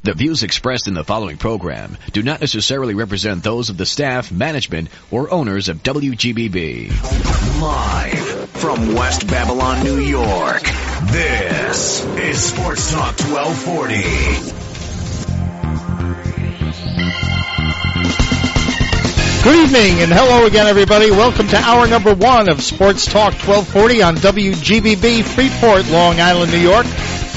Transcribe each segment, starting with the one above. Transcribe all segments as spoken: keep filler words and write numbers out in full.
The views expressed in the following program do not necessarily represent those of the staff, management, or owners of W G B B. Live from West Babylon, New York, this is Sports Talk twelve forty. Good evening and hello again, everybody. Welcome to hour number one of Sports Talk twelve forty on W G B B, Freeport, Long Island, New York.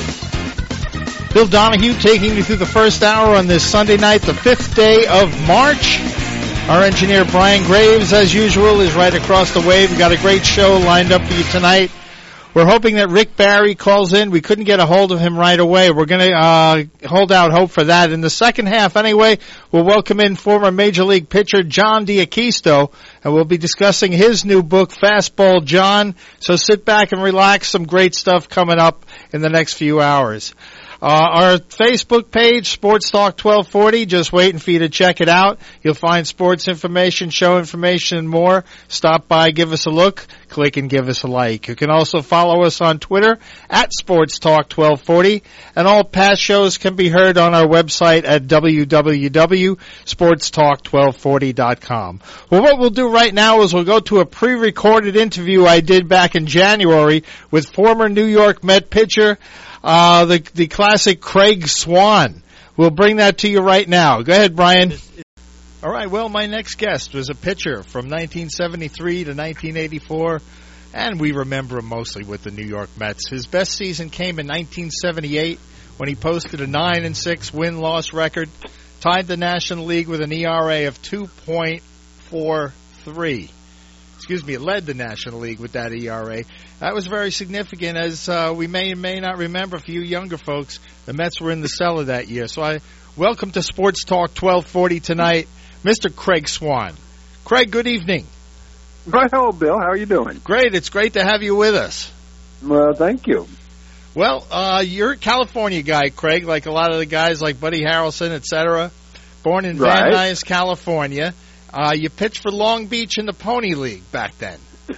Bill Donahue taking you through the first hour on this Sunday night, the fifth day of March. Our engineer, Brian Graves, as usual, is right across the way. We've got a great show lined up for you tonight. We're hoping that Rick Barry calls in. We couldn't get a hold of him right away. We're going to uh hold out hope for that. In the second half, anyway, we'll welcome in former Major League pitcher John D'Acquisto, and we'll be discussing his new book, Fastball John. So sit back and relax. Some great stuff coming up in the next few hours. Uh, our Facebook page, Sports Talk twelve forty, just waiting for you to check it out. You'll find sports information, show information, and more. Stop by, give us a look, click and give us a like. You can also follow us on Twitter at Sports Talk twelve forty, and all past shows can be heard on our website at w w w dot sports talk twelve forty dot com. Well, what we'll do right now is we'll go to a pre-recorded interview I did back in January with former New York Met pitcher, Uh, the, the classic Craig Swan. We'll bring that to you right now. Go ahead, Brian. All right, well, my next guest was a pitcher from nineteen seventy-three to nineteen eighty-four, and we remember him mostly with the New York Mets. His best season came in nineteen seventy-eight when he posted a nine and six win-loss record, tied the National League with an E R A of two point four three. Excuse me, it led the National League with that E R A. That was very significant, as uh, we may may not remember, for you younger folks, the Mets were in the cellar that year. So I welcome to Sports Talk twelve forty tonight, Mister Craig Swan. Craig, good evening. Right, hello, Bill. How are you doing? Great. It's great to have you with us. Well, thank you. Well, uh, you're a California guy, Craig, like a lot of the guys like Buddy Harrelson, et cetera. Born in Right. Van Nuys, California. Uh, you pitched for Long Beach in the Pony League back then.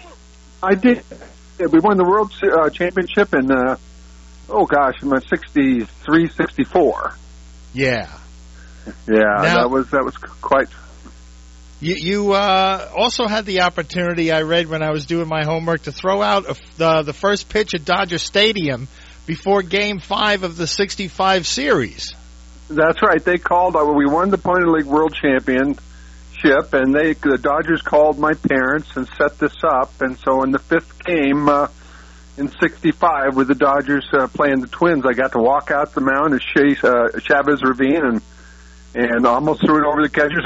I did. Yeah, we won the World uh, Championship in, uh, oh gosh, in sixty-three, sixty-four. Yeah. Yeah, Now- that was that was quite. You, you uh, also had the opportunity, I read when I was doing my homework, to throw out a, the, the first pitch at Dodger Stadium before Game five of the sixty-five series. That's right. They called. Uh, we won the Pony League World Championship, and they the Dodgers called my parents and set this up. And so in the fifth game uh, in sixty-five, with the Dodgers uh, playing the Twins, I got to walk out the mound and chase uh, Chavez Ravine and and almost threw it over the catcher's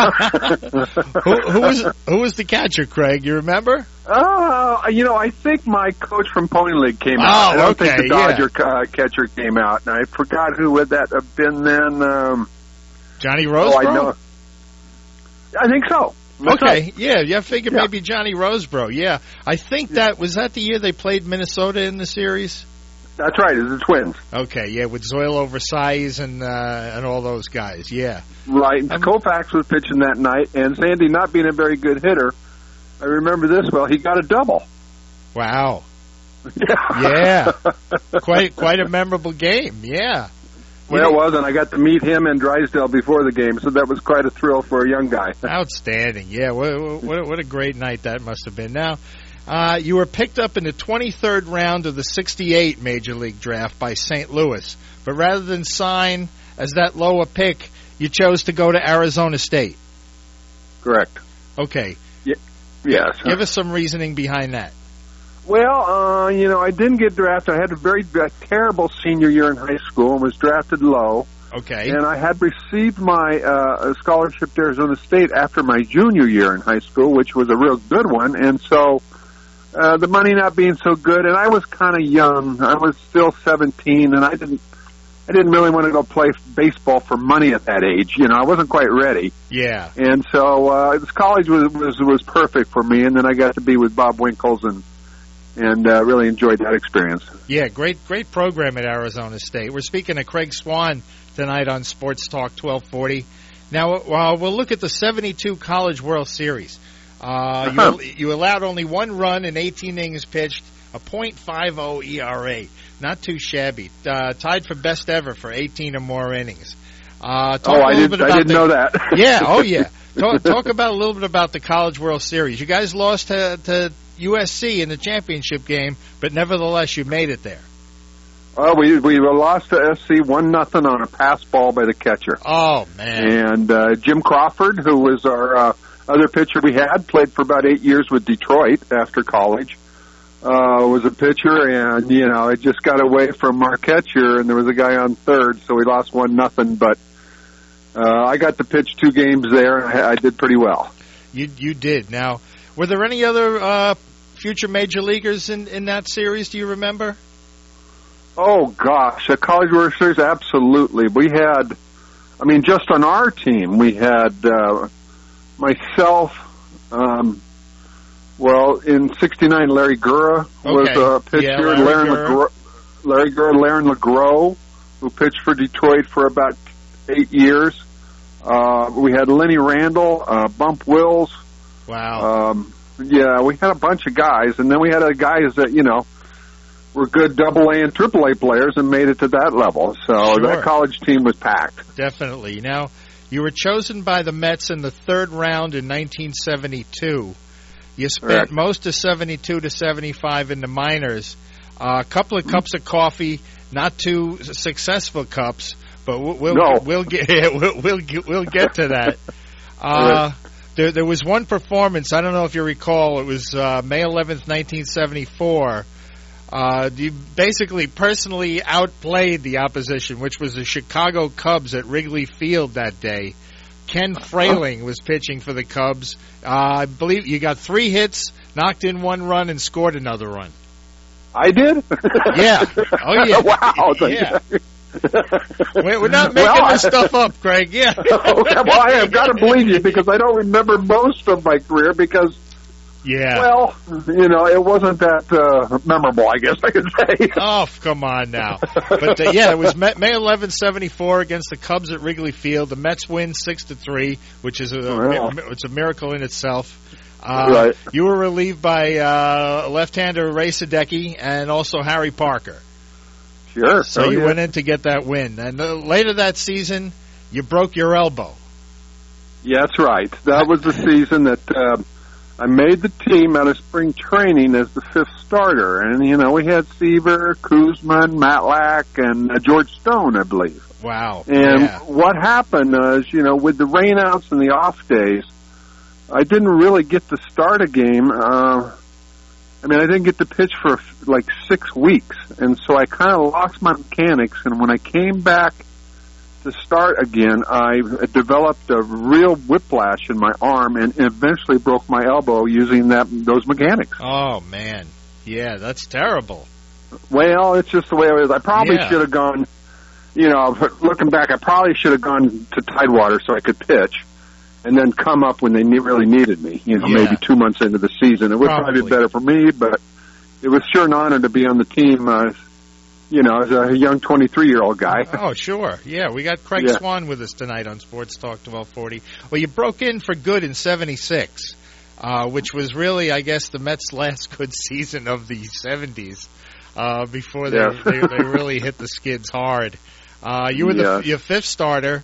head. who, who was who was the catcher, Craig? You remember? Oh, uh, you know, I think my coach from Pony League came Oh, out. I don't okay, think the Dodger yeah. uh, catcher came out, and I forgot who would that have been then. Um, Johnny oh, Roseboro? I know. I think so. That's Okay, right. yeah, yeah, I figured Yeah. maybe Johnny Roseboro, yeah. I think that, was that the year they played Minnesota in the series? That's right. It's the Twins. Okay, yeah, with Zoilo Versailles and uh, and all those guys, yeah. Right. And Um, Koufax was pitching that night, and Sandy, not being a very good hitter, I remember this well, he got a double. Wow. Yeah. Yeah. quite quite a memorable game, yeah. You Well, it know- was, and I got to meet him and Drysdale before the game, so that was quite a thrill for a young guy. Outstanding, yeah. What, what, what a great night that must have been. Now, uh, you were picked up in the twenty-third round of the sixty-eight Major League Draft by Saint Louis, but rather than sign as that lower pick, you chose to go to Arizona State. Correct. Okay. Yes. Give us some reasoning behind that. Well, uh, you know, I didn't get drafted. I had a very uh, terrible senior year in high school and was drafted low. Okay. And I had received my uh, scholarship to Arizona State after my junior year in high school, which was a real good one. And so uh, the money not being so good, and I was kind of young. I was still seventeen, and I didn't I didn't really want to go play baseball for money at that age. You know, I wasn't quite ready. Yeah. And so uh, this college was, was was perfect for me, and then I got to be with Bob Winkles and and uh, really enjoyed that experience. Yeah, great great program at Arizona State. We're speaking to Craig Swan tonight on Sports Talk twelve forty. Now, uh, we'll look at the seventy-two College World Series. Uh, you, you allowed only one run in eighteen innings pitched, a point five oh E R A. Not too shabby. Uh, tied for best ever for eighteen or more innings. Uh, talk oh, a I, little did, bit I about didn't the, know that. Yeah, oh yeah. Talk, talk about a little bit about the College World Series. You guys lost to, to U S C in the championship game, but nevertheless you made it there. Oh, we we lost to S C one nothing on a pass ball by the catcher. Oh man! And uh, Jim Crawford, who was our uh, other pitcher we had, played for about eight years with Detroit after college. Uh, was a pitcher, and you know it just got away from our catcher, and there was a guy on third, so we lost one nothing. But uh, I got to pitch two games there, and I, I did pretty well. You you did. Now, were there any other uh, future major leaguers in in that series? Do you remember? Oh, gosh, a College World Series, absolutely. We had, I mean, just on our team, we had uh, myself, um, well, in sixty-nine, Larry Gura was okay. a pitcher, yeah, Larry Larry Gura. LeGro- Larry Gura, Laren LeGros, who pitched for Detroit for about eight years. Uh, we had Lenny Randall, uh, Bump Wills. Wow. Um, yeah, we had a bunch of guys, and then we had uh, guys that, you know, were good double A and triple A players and made it to that level. So Sure. that college team was packed. Definitely. Now, you were chosen by the Mets in the third round in nineteen seventy-two. You spent Correct. most of seventy-two to seventy-five in the minors. Uh, a couple of cups of coffee, not too successful cups, but we'll we'll, No. we'll get we'll, we'll get we'll get to that. Uh, there there was one performance. I don't know if you recall. It was uh, May eleventh, nineteen seventy-four. Uh, you basically personally outplayed the opposition, which was the Chicago Cubs at Wrigley Field that day. Ken Frayling was pitching for the Cubs. Uh, I believe you got three hits, knocked in one run, and scored another run. I did? Yeah. Oh, yeah. Wow. Yeah. We're not making Well, this stuff up, Craig. Yeah. Okay, well, I have got to believe you because I don't remember most of my career because, Yeah. well, you know, it wasn't that uh, memorable, I guess I could say. Oh, come on now. But, uh, yeah, it was May eleventh, seventy-four against the Cubs at Wrigley Field. The Mets win six to three, which is a, Wow. it's a miracle in itself. Uh, Right. You were relieved by uh, left-hander Ray Sadecki and also Harry Parker. Sure. So Oh, you yeah. went in to get that win. And uh, later that season, you broke your elbow. Yeah, that's right. That was the season that uh, I made the team out of spring training as the fifth starter. And, you know, we had Seaver, Kuzman, Matlack, and uh, George Stone, I believe. Wow. And yeah. what happened is, you know, with the rainouts and the off days, I didn't really get to start a game. Uh, I mean, I didn't get to pitch for like six weeks. And so I kind of lost my mechanics. And when I came back to start again, I developed a real whiplash in my arm and eventually broke my elbow using that those mechanics. Oh, man. Yeah, that's terrible. Well, it's just the way it is. I probably Yeah. should have gone, you know, looking back, I probably should have gone to Tidewater so I could pitch and then come up when they ne- really needed me, you know, Yeah. maybe two months into the season. It would probably, Probably. be better for me, but it was sure an honor to be on the team, uh, you know, as a young twenty-three-year-old guy. Oh, sure. Yeah, we got Craig Yeah. Swan with us tonight on Sports Talk twelve forty. Well, you broke in for good in seventy-six, uh, which was really, I guess, the Mets' last good season of the seventies uh, before they, Yes. they they really hit the skids hard. Uh, you were the Yes. your fifth starter,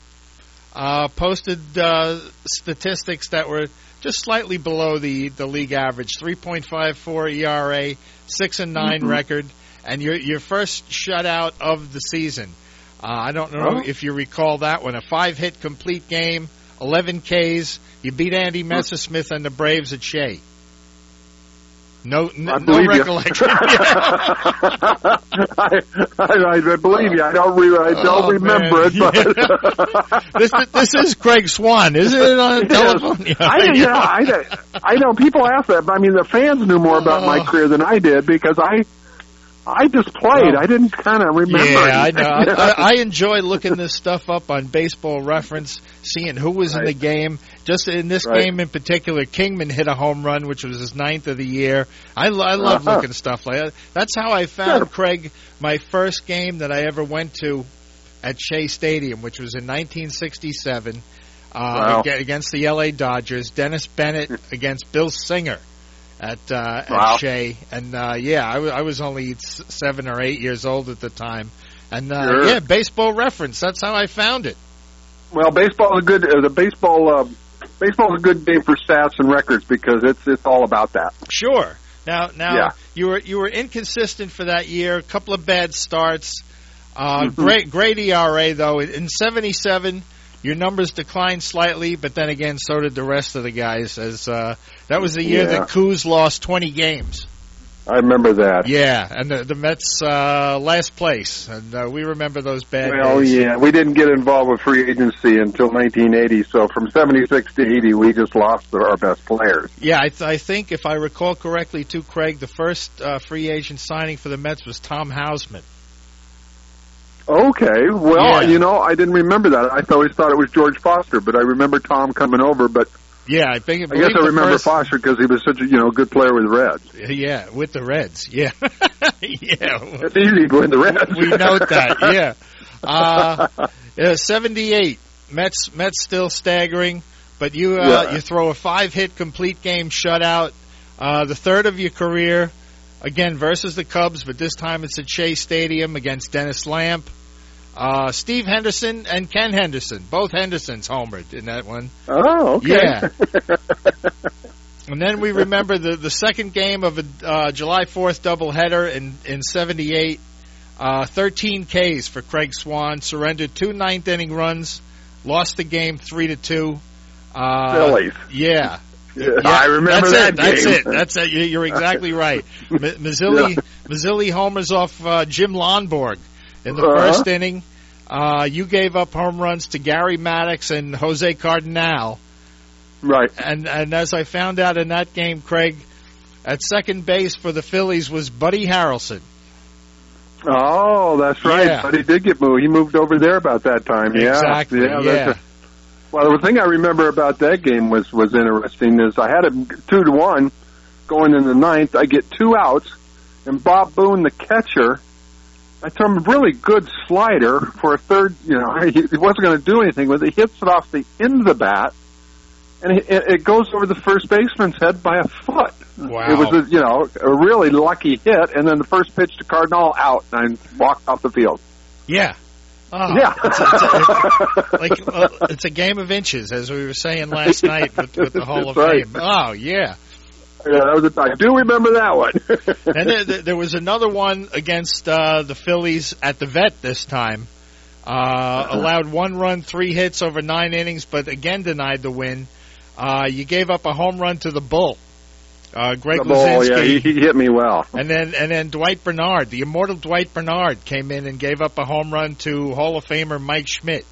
uh, posted uh, statistics that were just slightly below the, the league average, three point five four E R A, six and nine Mm-hmm. record, and your your first shutout of the season. Uh, I don't know Oh. if you recall that one. A five-hit complete game, eleven Ks. You beat Andy Messersmith and the Braves at Shea. No, n- I no believe you. recollection. I, I, I believe you. I don't, re- I don't Oh, remember man. it, but this this is Craig Swan, isn't it, on the telephone? Yes. I, yeah, I, I know people ask that, but I mean, the fans knew more about my Oh. career than I did because I, I just played. Oh. I didn't kind of remember. Yeah, I know. anything. I, I enjoy looking this stuff up on Baseball Reference, seeing who was in Right. the game. Just in this Right. game in particular, Kingman hit a home run, which was his ninth of the year. I, lo- I love Uh-huh. looking stuff like that. That's how I found, Sure. Craig, my first game that I ever went to at Shea Stadium, which was in nineteen sixty-seven uh, Wow. ag- against the L A Dodgers. Dennis Bennett against Bill Singer. at uh, Wow. at Shea, and uh, yeah, I, w- I was only s- seven or eight years old at the time, and uh, Sure. yeah, Baseball Reference. That's how I found it. Well, baseball is a good. Uh, the baseball uh, baseball is a good game for stats and records because it's it's all about that. Sure. Now, now Yeah. you were you were inconsistent for that year. A couple of bad starts. Uh, Mm-hmm. Great great E R A though. In seventy-seven, your numbers declined slightly, but then again, so did the rest of the guys. As uh, that was the year Yeah. that Coos lost twenty games. I remember that. Yeah, and the, the Mets uh, last place, and uh, we remember those bad Well, days. yeah, we didn't get involved with free agency until nineteen eighty. So from seventy-six to eighty, we just lost our best players. Yeah, I, th- I think if I recall correctly, too, Craig, the first uh, free agent signing for the Mets was Tom Hausman. Okay, well, Yeah. you know, I didn't remember that. I always thought it was George Foster, but I remember Tom coming over. But Yeah, I think. I believe guess I the remember first- Foster because he was such a you know good player with the Reds. Yeah, with the Reds. Yeah, yeah. It's easy to win the Reds. We note that. Yeah. Uh, uh, seventy-eight. Mets. Mets still staggering, but you uh, Yeah. you throw a five-hit complete game shutout, uh, the third of your career, again versus the Cubs, but this time it's at Shea Stadium against Dennis Lamp. Uh, Steve Henderson and Ken Henderson, both Hendersons homered in that one. Oh, okay. Yeah. And then we remember the, the second game of a uh, July fourth doubleheader in, in seventy-eight. Uh, thirteen Ks for Craig Swan. Surrendered two ninth inning runs. Lost the game three to two. Uh, Phillies. Yeah. Yeah, I remember that's that it, That's game. it. That's it. You- You're exactly right. M- Mazzilli, Yeah. Mazzilli homers off uh, Jim Lonborg in the Uh-huh. first inning. Uh, you gave up home runs to Gary Maddox and Jose Cardinal. Right. And and as I found out in that game, Craig, at second base for the Phillies was Buddy Harrelson. Oh, that's right. Yeah. But he did get moved. He moved over there about that time. Yeah. Exactly, Yeah. yeah. That's a, well, the thing I remember about that game was was interesting is I had a two to one going in the ninth. I get two outs, and Bob Boone, the catcher, I threw him a really good slider for a third. You know, he, he wasn't going to do anything with it. He hits it off the end of the bat, and it, it goes over the first baseman's head by a foot. Wow. It was, a, you know, a really lucky hit, and then the first pitch to Cardinal out, and I walked off the field. Yeah. Oh, Yeah. It's, it's, a, like, well, it's a game of inches, as we were saying last night with, with the Hall of That's right. Fame. Oh, yeah. Yeah, that was a, I do remember that one. And there, there, there was another one against uh, the Phillies at the Vet this time. Uh, allowed one run, three hits over nine innings, but again denied the win. Uh, you gave up a home run to the Bull, uh, Greg The ball, Luzinski. yeah, he, he hit me well. And then and then Dwight Bernard, the immortal Dwight Bernard, came in and gave up a home run to Hall of Famer Mike Schmidt.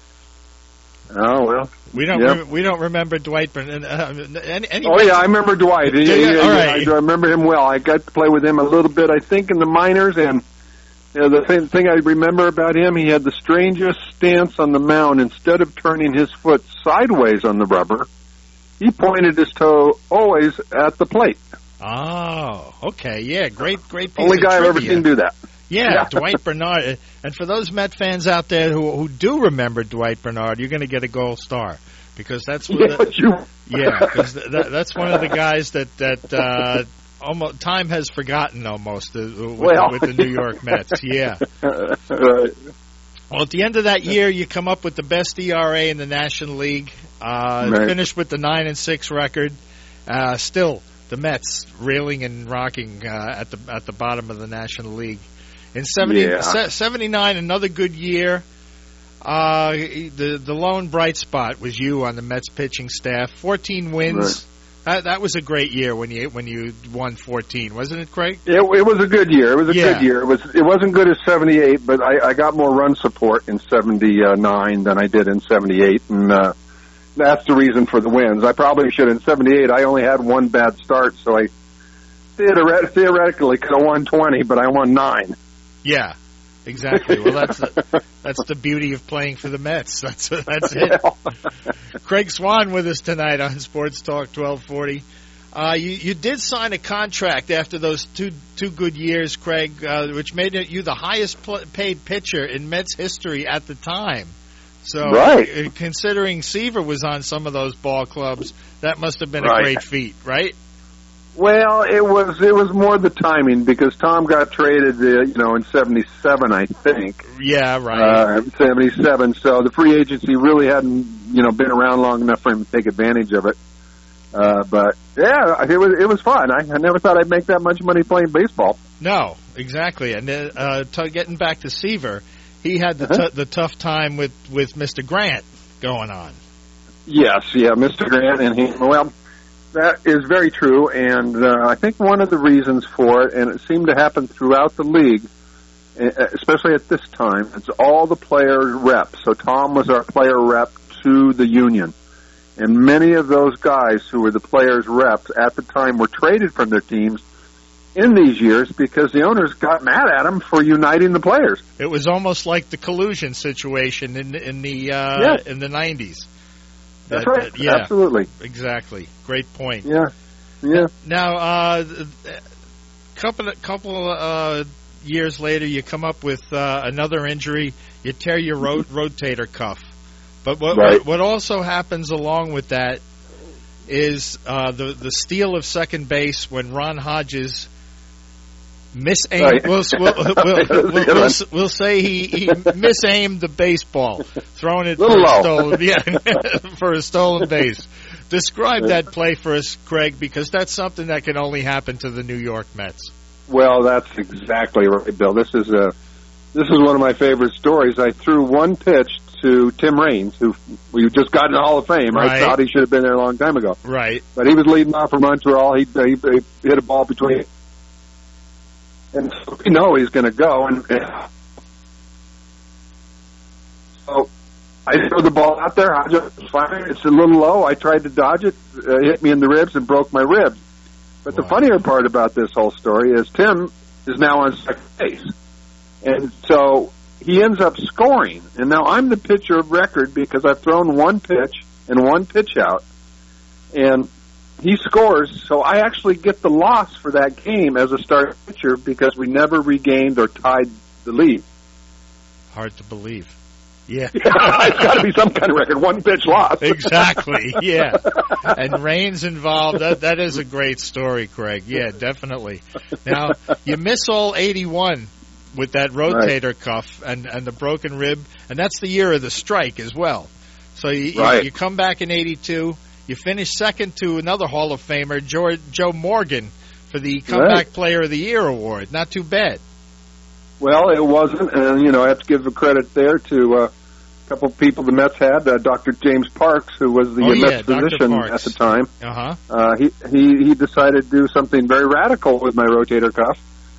Oh well. We don't Yep. re- we don't remember Dwight Bernard. Uh, any, any Oh yeah, I remember Dwight. Do Yeah, you? yeah, All yeah, right. I, I remember him well. I got to play with him a little bit, I think, in the minors. And you know, the thing, thing I remember about him, he had the strangest stance on the mound. Instead of turning his foot sideways on the rubber, he pointed his toe always at the plate. Oh, okay, yeah, great, great piece Only of guy I've ever trivia. seen do that. Yeah, Yeah. Dwight Bernard. And for those Met fans out there who who do remember Dwight Bernard, you're going to get a gold star because that's what Yeah, the, but you. yeah, because th- that, that's one of the guys that that uh, almost time has forgotten almost uh, with, Well. with the New York Mets. Yeah. Right. Well, at the end of that year, you come up with the best E R A in the National League. Uh, Right. Finished with the nine and six record. Uh, still, the Mets reeling and rocking uh, at the at the bottom of the National League. In seventy, Yeah. se- seventy-nine, another good year. Uh, the the lone bright spot was you on the Mets pitching staff. Fourteen wins. That, that was a great year when you when you won fourteen, wasn't it, Craig? It, it was a good year. It was a Yeah. good year. It was. It wasn't good as seventy-eight, but I, I got more run support in seventy-nine than I did in seventy-eight, and uh, that's the reason for the wins. I probably should in seventy-eight. I only had one bad start, so I theoret- theoretically could have won twenty, but I won nine. Yeah, exactly. Well, that's the, that's the beauty of playing for the Mets. That's that's it. Craig Swan with us tonight on Sports Talk twelve forty. Uh, you you did sign a contract after those two two good years, Craig, uh, which made it you the highest pl- paid pitcher in Mets history at the time. So, Right. uh, considering Seaver was on some of those ball clubs, that must have been a Right. great feat, right? Well, it was it was more the timing because Tom got traded, uh, you know, in seventy-seven, I think. Yeah, right. Uh, seventy-seven. So the free agency really hadn't, you know, been around long enough for him to take advantage of it. Uh, but yeah, it was it was fun. I, I never thought I'd make that much money playing baseball. No, exactly. And uh, t- getting back to Seaver, he had the Uh-huh. t- the tough time with, with Mister Grant going on. Yes, yeah, Mister Grant and he. Well, that is very true, and uh, I think one of the reasons for it, and it seemed to happen throughout the league, especially at this time, it's all the player reps. So Tom was our player rep to the union. And many of those guys who were the players' reps at the time were traded from their teams in these years because the owners got mad at them for uniting the players. It was almost like the collusion situation in in the uh, yeah. in the nineties. That's that, right. That, yeah, absolutely. Exactly. Great point. Yeah. Yeah. Now, uh, couple couple uh, years later, you come up with uh, another injury. You tear your rot- rotator cuff. But what, right. what what also happens along with that is uh, the the steal of second base when Ron Hodges misaimed. Right. We'll, we'll, we'll, we'll, we'll, we'll say he, he misaimed the baseball, throwing it for a low. stolen yeah for a stolen base. Describe that play for us, Craig, because that's something that can only happen to the New York Mets. Well, that's exactly right, Bill. This is a this is one of my favorite stories. I threw one pitch to Tim Raines, who we just got in the Hall of Fame. Right. I thought he should have been there a long time ago. Right. But he was leading off for Montreal. He, he, he hit a ball between, and so we know he's going to go. And so I threw the ball out there. I just fired. It's a little low. I tried to dodge it. Uh, hit me in the ribs and broke my ribs. But wow. the funnier part about this whole story is Tim is now on second base. And so he ends up scoring. And now I'm the pitcher of record because I've thrown one pitch and one pitch out. And he scores, so I actually get the loss for that game as a starting pitcher because we never regained or tied the lead. Hard to believe. Yeah. It's got to be some kind of record. One pitch loss. Exactly, yeah. And Raines involved. That That is a great story, Craig. Yeah, definitely. Now, you miss all eighty-one with that rotator right. cuff and, and the broken rib, and that's the year of the strike as well. So you, right. you, you come back in eighty-two, you finish second to another Hall of Famer, George, Joe Morgan, for the Comeback right. Player of the Year award. Not too bad. Well, it wasn't, and, you know, I have to give the credit there to uh, a couple of people the Mets had, uh, Doctor James Parks, who was the oh, uh, yeah, Mets physician at the time. Uh-huh. Uh, he, he, he decided to do something very radical with my rotator cuff.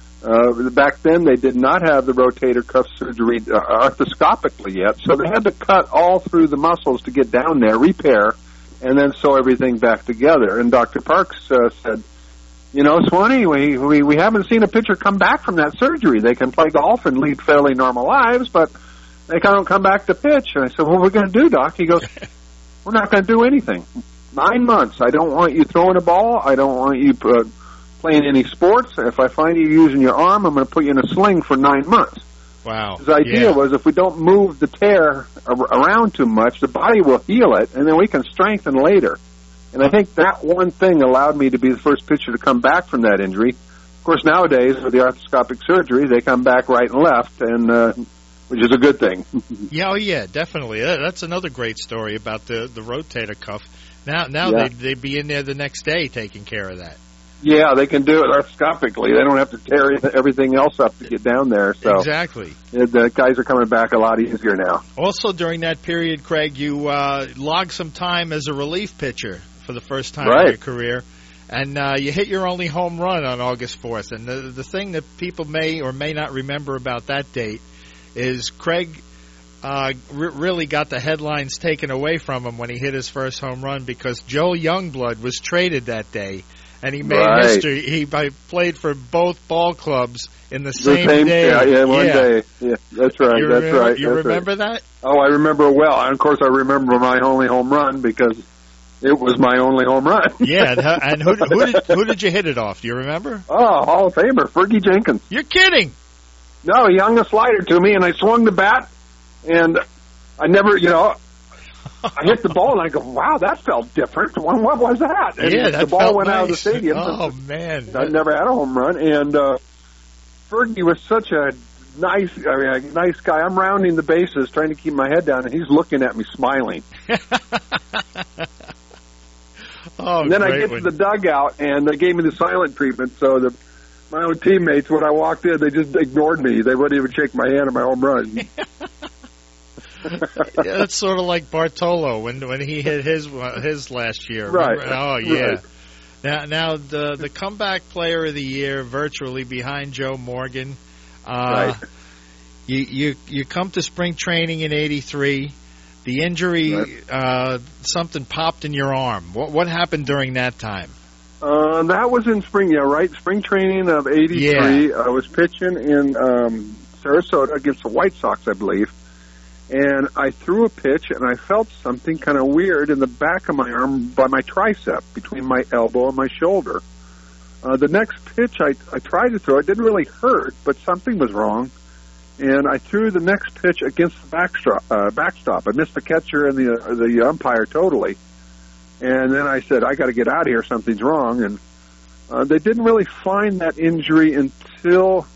Uh, back then, they did not have the rotator cuff surgery uh, arthroscopically yet, so they had to cut all through the muscles to get down there, repair, and then sew everything back together. And Doctor Parks uh, said, you know, Swanee, we, we, we haven't seen a pitcher come back from that surgery. They can play golf and lead fairly normal lives, but they can't come back to pitch. And I said, what are we going to do, Doc? He goes, we're not going to do anything. Nine months. I don't want you throwing a ball. I don't want you uh, playing any sports. If I find you using your arm, I'm going to put you in a sling for nine months. Wow. His idea yeah. was if we don't move the tear around too much, the body will heal it, and then we can strengthen later. And I think that one thing allowed me to be the first pitcher to come back from that injury. Of course, nowadays, with the arthroscopic surgery, they come back right and left, and uh, which is a good thing. yeah, oh, yeah, definitely. That's another great story about the, the rotator cuff. Now, now yeah. they'd, they'd be in there the next day taking care of that. Yeah, they can do it arthroscopically. They don't have to tear everything else up to get down there. So exactly. The guys are coming back a lot easier now. Also, during that period, Craig, you uh, logged some time as a relief pitcher for the first time right. in your career, and uh, you hit your only home run on August fourth. And the, the thing that people may or may not remember about that date is Craig uh, r- really got the headlines taken away from him when he hit his first home run because Joe Youngblood was traded that day. And he made right. history. He played for both ball clubs in the same, the same day. Yeah, yeah one yeah. day. Yeah, that's right. You that's remember, right. You that's remember right. that? Oh, I remember well. And of course, I remember my only home run because it was my only home run. yeah, and who, who did who did you hit it off? Do you remember? Oh, Hall of Famer, Fergie Jenkins. You're kidding? No, he hung a slider to me, and I swung the bat, and I never, you know, I hit the ball, and I go, wow, that felt different. What, what was that? And yeah, that the ball felt went nice. out of the stadium. Oh, man. I never had a home run. And uh, Fergie was such a nice I mean, a nice guy. I'm rounding the bases, trying to keep my head down, and he's looking at me smiling. oh, and then I great get one. to the dugout, and they gave me the silent treatment, so the my own teammates, when I walked in, they just ignored me. They wouldn't even shake my hand at my home run. yeah, that's sort of like Bartolo when when he hit his his last year. Right. Remember? Oh, yeah. Right. Now, now the the comeback player of the year, virtually behind Joe Morgan. Uh, right. You you you come to spring training in eighty-three. The injury, Right. uh, something popped in your arm. What what happened during that time? Uh, that was in spring, yeah, right? Spring training of eighty-three. Yeah. I was pitching in um, Sarasota against the White Sox, I believe. And I threw a pitch, and I felt something kind of weird in the back of my arm by my tricep, between my elbow and my shoulder. Uh, the next pitch I, I tried to throw, it didn't really hurt, but something was wrong. And I threw the next pitch against the backstop. Uh, backstop. I missed the catcher and the uh, the umpire totally. And then I said, I got to get out of here. Something's wrong. And uh, they didn't really find that injury until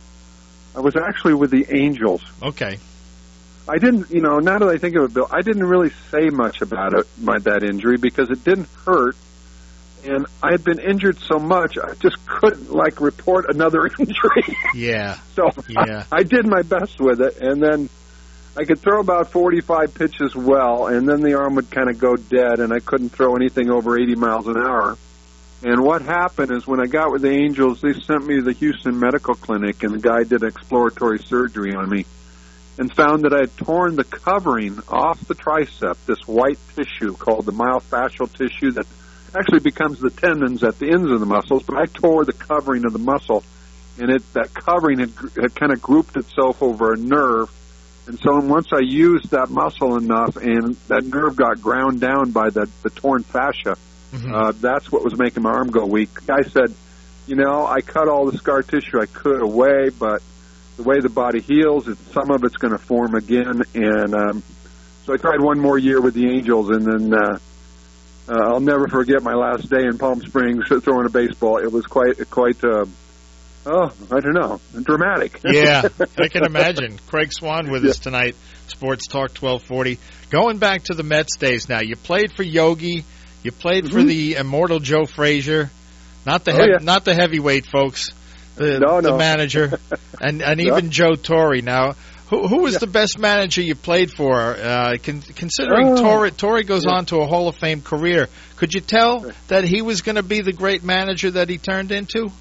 I was actually with the Angels. Okay. I didn't, you know, now that I think of it, Bill, I didn't really say much about it, my, that injury, because it didn't hurt. And I had been injured so much, I just couldn't, like, report another injury. Yeah. so Yeah. I, I did my best with it, and then I could throw about forty-five pitches well, and then the arm would kind of go dead, and I couldn't throw anything over eighty miles an hour. And what happened is when I got with the Angels, they sent me to the Houston Medical Clinic, and the guy did exploratory surgery on me and found that I had torn the covering off the tricep, this white tissue called the myofascial tissue that actually becomes the tendons at the ends of the muscles, but I tore the covering of the muscle, and it that covering had, had kind of grouped itself over a nerve. And so once I used that muscle enough and that nerve got ground down by the, the torn fascia, mm-hmm. uh, that's what was making my arm go weak. The guy said, you know, I cut all the scar tissue I could away, but the way the body heals, it, some of it's going to form again. And um, so I tried one more year with the Angels, and then uh, uh, I'll never forget my last day in Palm Springs throwing a baseball. It was quite, quite uh, oh, I don't know, dramatic. Yeah, I can imagine. Craig Swan with yeah. us tonight, Sports Talk twelve forty. Going back to the Mets days now, you played for Yogi, you played mm-hmm. for the immortal Joe Frazier, not the oh, he- yeah. not the heavyweight folks, the, no, no. the manager, and and even yeah. Joe Torre. Now, who who was yeah. the best manager you played for? Uh, con- considering oh. Torre Torre goes yeah. on to a Hall of Fame career, could you tell that he was going to be the great manager that he turned into?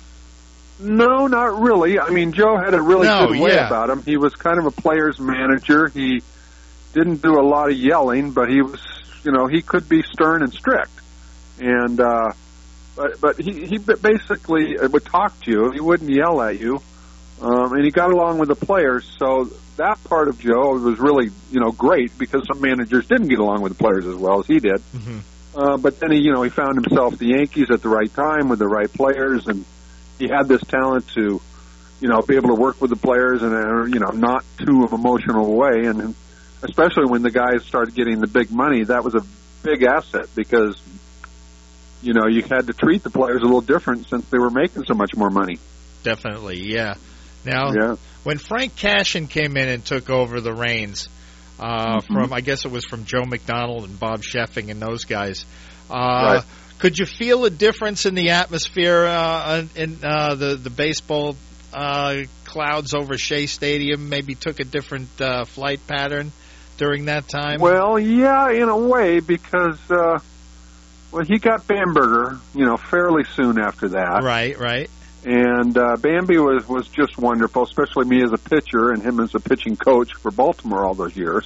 No, not really. I mean, Joe had a really no, good way yeah. about him. He was kind of a player's manager. He didn't do a lot of yelling, but he was, you know, he could be stern and strict. And, uh, but, but he, he basically would talk to you. He wouldn't yell at you. Um, and he got along with the players. So that part of Joe was really, you know, great because some managers didn't get along with the players as well as he did. Mm-hmm. Uh, but then he, you know, he found himself the Yankees at the right time with the right players, and he had this talent to, you know, be able to work with the players in a, you know, not too emotional way. And especially when the guys started getting the big money, that was a big asset because, you know, you had to treat the players a little different since they were making so much more money. Definitely, yeah. Now, yeah. when Frank Cashin came in and took over the reins uh, mm-hmm. from, I guess it was from Joe McDonald and Bob Sheffing and those guys, uh, right. could you feel a difference in the atmosphere uh, in uh, the the baseball uh, clouds over Shea Stadium? Maybe took a different uh, flight pattern during that time. Well, yeah, in a way, because uh, well, he got Bamberger, you know, fairly soon after that. Right, right. And uh, Bambi was was just wonderful, especially me as a pitcher and him as a pitching coach for Baltimore all those years.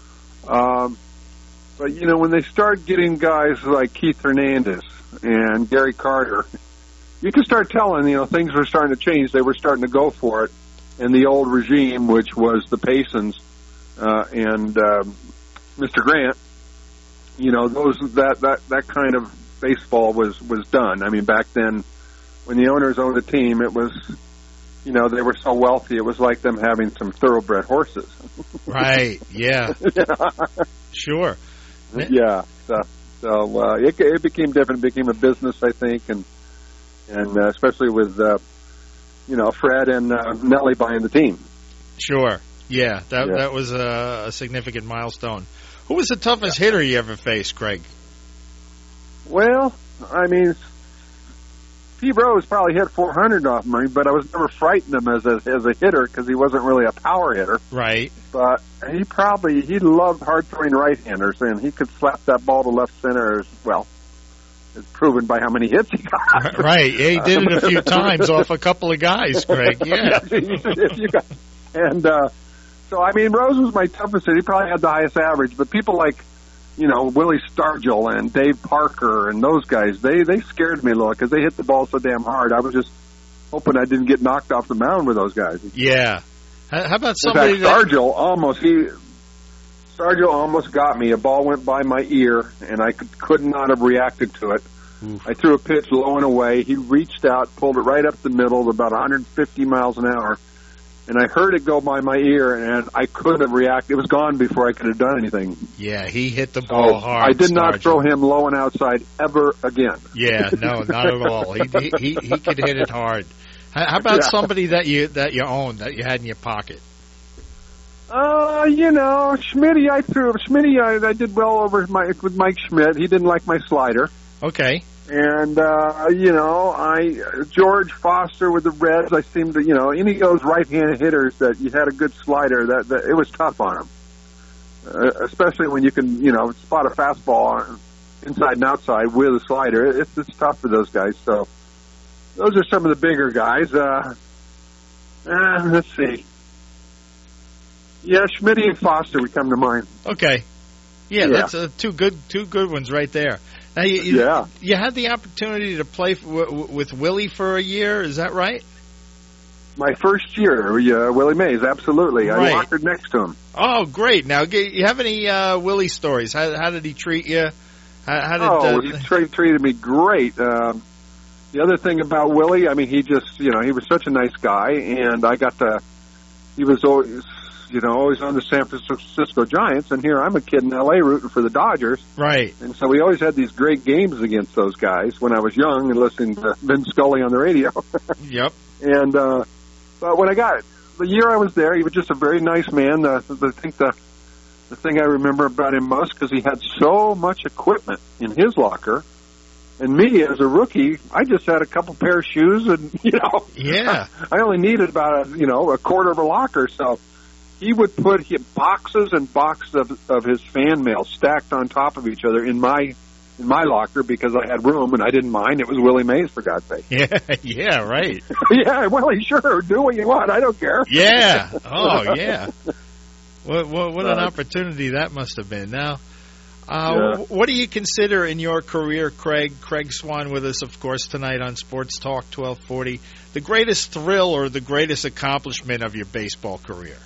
Um, But, you know, when they start getting guys like Keith Hernandez and Gary Carter, you can start telling, you know, things were starting to change. They were starting to go for it. And the old regime, which was the Paysons uh, and uh, Mister Grant, you know, those that, that, that kind of baseball was, was done. I mean, back then, when the owners owned a team, it was, you know, they were so wealthy, it was like them having some thoroughbred horses. Right, yeah. yeah. Sure. Yeah. So, so uh, it, it became different. It became a business, I think, and and uh, especially with uh, you know Fred and uh, Nelly buying the team. Sure. Yeah, that Yeah. that was a, a significant milestone. Who was the toughest hitter you ever faced, Craig? Well, I mean, Pete Rose probably hit four hundred off me, but I was never frightened him as a, as a hitter because he wasn't really a power hitter. Right. But he probably, he loved hard-throwing right-handers, and he could slap that ball to left center as well. It's proven by how many hits he got. Right. Yeah, he did it a few times off a couple of guys, Craig. Yeah. if you got, and uh, so, I mean, Rose was my toughest hitter. He probably had the highest average, but people like, you know, Willie Stargell and Dave Parker and those guys, they, they scared me a little because they hit the ball so damn hard. I was just hoping I didn't get knocked off the mound with those guys. Yeah. How about In somebody fact, that... Stargell almost, he, Stargell almost got me. A ball went by my ear, and I could, could not have reacted to it. Oof. I threw a pitch low and away. He reached out, pulled it right up the middle, about one hundred fifty miles an hour, and I heard it go by my ear, and I couldn't have reacted. It was gone before I could have done anything. Yeah, he hit the ball so hard. I did not Stargell. throw him low and outside ever again. Yeah, no, not at all. He he he, he could hit it hard. How, how about Yeah. somebody that you that you owned, that you had in your pocket? Uh, you know, Schmitty, I threw Schmitty. I, I did well over my, with Mike Schmidt. He didn't like my slider. Okay. And, uh, you know, I, George Foster with the Reds, I seemed to, you know, any of those right-handed hitters that you had a good slider, that, that it was tough on them. Uh, especially when you can, you know, spot a fastball inside and outside with a slider. It's, it's tough for those guys. So those are some of the bigger guys. Uh, uh let's see. Yeah, Schmitty and Foster would come to mind. Okay. Yeah, Yeah. that's uh, two good two good ones right there. Now, you, you, Yeah. you had the opportunity to play f- w- with Willie for a year, is that right? My first year, uh, Willie Mays, absolutely. Right. I walked next to him. Oh, great. Now, g- you have any uh, Willie stories? How, how did he treat you? How, how did, Oh, uh, he tra- treated me great. Um, the other thing about Willie, I mean, he just, you know, he was such a nice guy, and I got to, he was always, you know, always on the San Francisco Giants, and here I'm a kid in L A rooting for the Dodgers. Right. And so we always had these great games against those guys when I was young and listening to Vin Scully on the radio. Yep. And, uh, but when I got, the year I was there, he was just a very nice man. Uh, I think the, the thing I remember about him most, because he had so much equipment in his locker, and me as a rookie, I just had a couple pair of shoes, and you know, Yeah. I only needed about a you know a quarter of a locker. So he would put he, boxes and boxes of, of his fan mail stacked on top of each other in my in my locker because I had room and I didn't mind. It was Willie Mays, for God's sake. Yeah, yeah, right. Yeah, Willie, sure, do what you want. I don't care. Yeah. Oh, yeah. What what, what an Uh, opportunity that must have been. Now, uh, Yeah. wh- what do you consider in your career, Craig? Craig Swan with us, of course, tonight on Sports Talk twelve forty. The greatest thrill or the greatest accomplishment of your baseball career?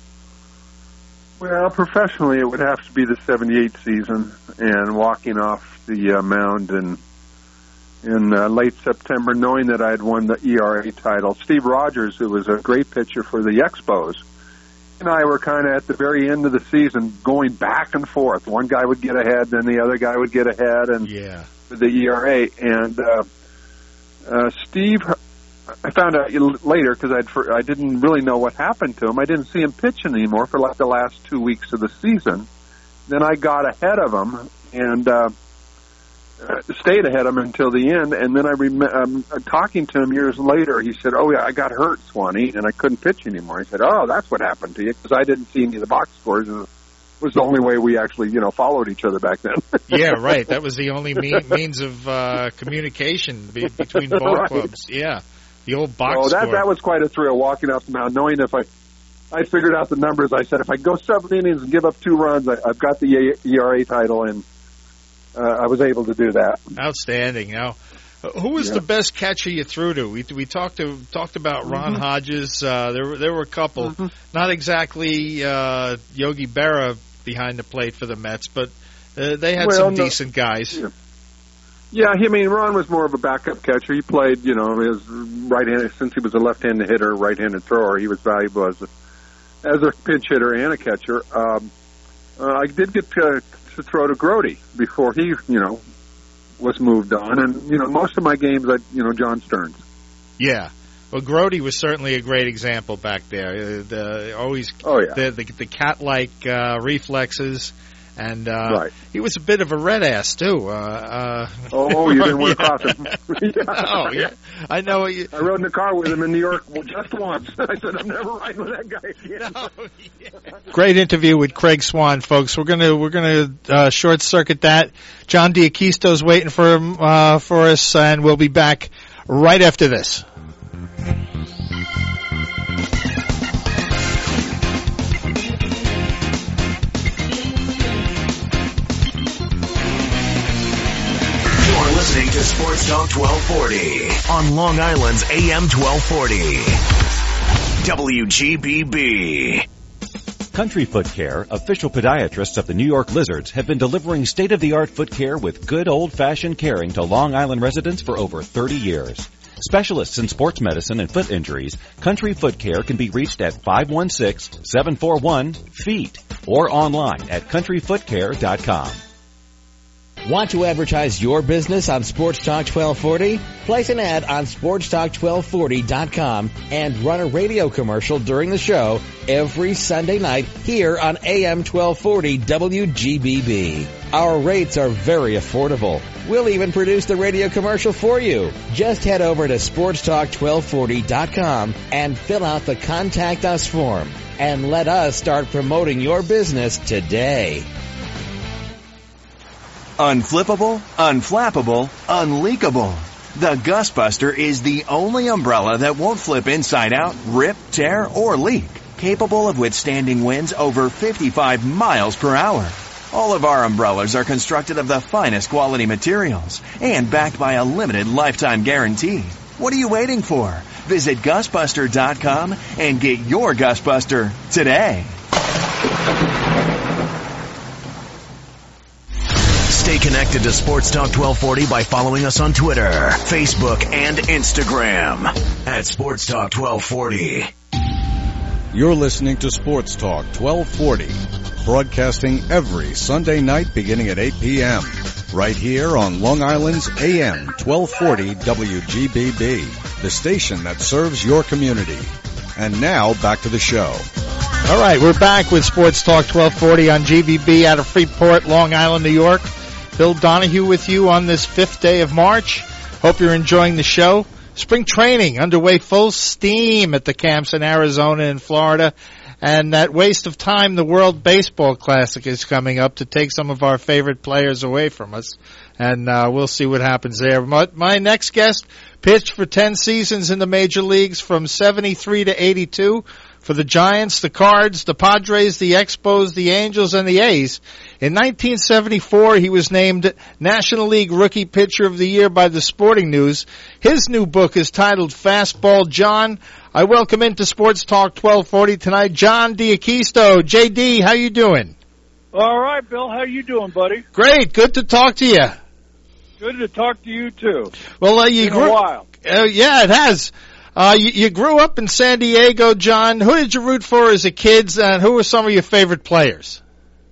Well, professionally, it would have to be the seventy-eight season and walking off the uh, mound in in uh, late September, knowing that I had won the E R A title. Steve Rogers, who was a great pitcher for the Expos, and I were kind of at the very end of the season going back and forth. One guy would get ahead, then the other guy would get ahead, and Yeah. for the E R A. And uh, uh, Steve, I found out later because I'd for, I didn't really know what happened to him. I didn't see him pitching anymore for like the last two weeks of the season. Then I got ahead of him and uh, stayed ahead of him until the end. And then I rem- um, talking to him years later, he said, "Oh yeah, I got hurt, Swanee, and I couldn't pitch anymore." He said, "Oh, that's what happened to you," because I didn't see any of the box scores. It was the only way we actually, you know, followed each other back then. Yeah, right. That was the only me- means of uh, communication be- between both Right. clubs. Yeah, the old box Oh, that score. that was quite a thrill walking off the mound, knowing if I, I figured out the numbers. I said if I go seven innings and give up two runs, I, I've got the E R A title, and uh, I was able to do that. Outstanding. Now, uh, who was Yeah. the best catcher you threw to? We we talked to talked about Ron Mm-hmm. Hodges. Uh, there were there were a couple, not exactly uh, Yogi Berra behind the plate for the Mets, but uh, they had Well, some no- decent guys. Yeah. Yeah, I mean, Ron was more of a backup catcher. He played, you know, his right-handed, since he was a left-handed hitter, right-handed thrower, he was valuable as a, as a pinch hitter and a catcher. Um, uh, I did get to to throw to Grody before he, you know, was moved on. And, you know, most of my games, I, you know, John Stearns. Yeah. Well, Grody was certainly a great example back there. Uh, the, always oh, yeah. the, the, the cat-like uh, reflexes. And uh, right. he was a bit of a red ass, too. Uh, uh, oh, you didn't want to yeah. cross him. yeah. Oh, yeah. I know. You... I rode in the car with him in New York just once. I said, I'm never riding with that guy again. No, yeah. Great interview with Craig Swan, folks. We're gonna we're gonna uh, short circuit that. John D'Aquisto's waiting for him, uh, for us, and we'll be back right after this. Listening to Sports Talk twelve forty on Long Island's A M twelve forty. W G B B. Country Foot Care, official podiatrists of the New York Lizards, have been delivering state-of-the-art foot care with good old-fashioned caring to Long Island residents for over thirty years. Specialists in sports medicine and foot injuries, Country Foot Care can be reached at five one six, seven four one, F E E T or online at country foot care dot com. Want to advertise your business on Sports Talk twelve forty? Place an ad on sports talk twelve forty dot com and run a radio commercial during the show every Sunday night here on A M twelve forty W G B B. Our rates are very affordable. We'll even produce the radio commercial for you. Just head over to sports talk twelve forty dot com and fill out the Contact Us form. And let us start promoting your business today. Unflippable, unflappable, unleakable. The Gustbuster is the only umbrella that won't flip inside out, rip, tear, or leak. Capable of withstanding winds over fifty-five miles per hour. All of our umbrellas are constructed of the finest quality materials and backed by a limited lifetime guarantee. What are you waiting for? Visit Gustbuster dot com and get your Gustbuster today. Stay connected to Sports Talk twelve forty by following us on Twitter, Facebook, and Instagram at Sports Talk twelve forty. You're listening to Sports Talk twelve forty, broadcasting every Sunday night beginning at eight p.m. right here on Long Island's A M twelve forty W G B B, the station that serves your community. And now, back to the show. All right, we're back with Sports Talk twelve forty on G B B out of Freeport, Long Island, New York. Bill Donahue with you on this fifth day of March. Hope you're enjoying the show. Spring training underway full steam at the camps in Arizona and Florida. And that waste of time, the World Baseball Classic is coming up to take some of our favorite players away from us. And uh, we'll see what happens there. My, my next guest pitched for ten seasons in the major leagues from seventy-three to eighty-two. For the Giants, the Cards, the Padres, the Expos, the Angels, and the A's. In nineteen seventy-four, he was named National League Rookie Pitcher of the Year by the Sporting News. His new book is titled Fastball John. I welcome into Sports Talk twelve forty tonight, John D'Aquisto. J D, how you doing? All right, Bill. How you doing, buddy? Great. Good to talk to you. Good to talk to you, too. Well, uh, you It's been grew- a while. Uh, yeah, it has. Uh, you, you grew up in San Diego, John. Who did you root for as a kid, and who were some of your favorite players?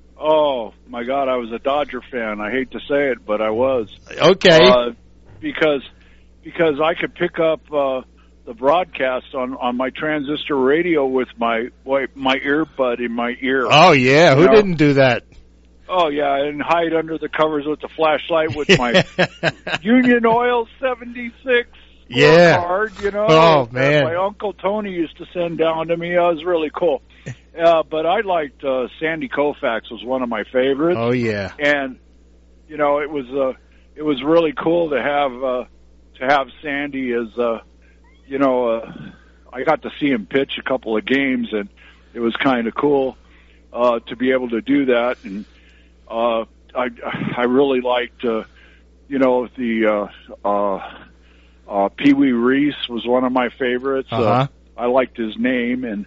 Oh, my God, I was a Dodger fan. I hate to say it, but I was. Okay. Uh, because because I could pick up uh, the broadcast on, on my transistor radio with my my earbud in my ear. Oh, yeah. Who You know? didn't do that? Oh, yeah, and hide under the covers with the flashlight with my Union Oil seventy-six Yeah. card, you know. Oh, that man. My Uncle Tony used to send down to me. That was really cool. Uh, but I liked uh, Sandy Koufax was one of my favorites. Oh, yeah. And, you know, it was uh, it was really cool to have uh, to have Sandy as, uh, you know, uh, I got to see him pitch a couple of games, and it was kind of cool uh, to be able to do that. And uh, I I really liked, uh, you know, the uh, uh, uh, Pee Wee Reese was one of my favorites. Uh-huh. Uh, I liked his name, and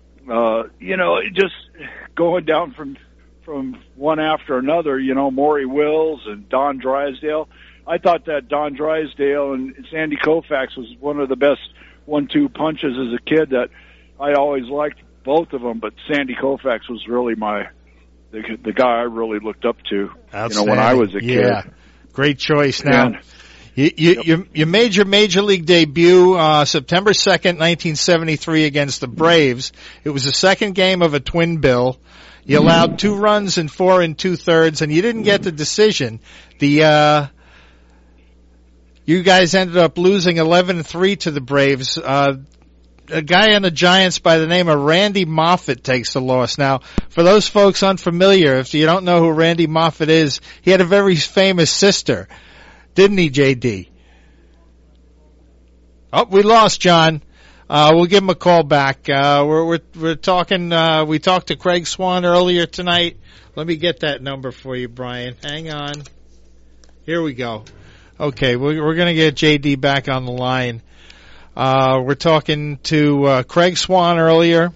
uh, you know, it just going down from from one after another. You know, Maury Wills and Don Drysdale. I thought that Don Drysdale and Sandy Koufax was one of the best one-two punches as a kid. That I always liked both of them, but Sandy Koufax was really my the the guy I really looked up to, you know, when I was a kid. Yeah, great choice. Now, And, you you, Yep. you you made your major league debut uh, September second, nineteen seventy-three, against the Braves. It was the second game of a twin bill. You allowed two runs in four and two thirds, and you didn't get the decision. The uh, you guys ended up losing eleven three to the Braves. Uh, a guy on the Giants by the name of Randy Moffett takes the loss. Now, for those folks unfamiliar, if you don't know who Randy Moffett is, he had a very famous sister, didn't he, J D? Oh, we lost John. Uh, we'll give him a call back. Uh, we're, we're, we're talking, uh, we talked to Craig Swan earlier tonight. Let me get that number for you, Brian. Hang on. Here we go. Okay, we're, we're gonna get J D back on the line. Uh, we're talking to, uh, Craig Swan earlier.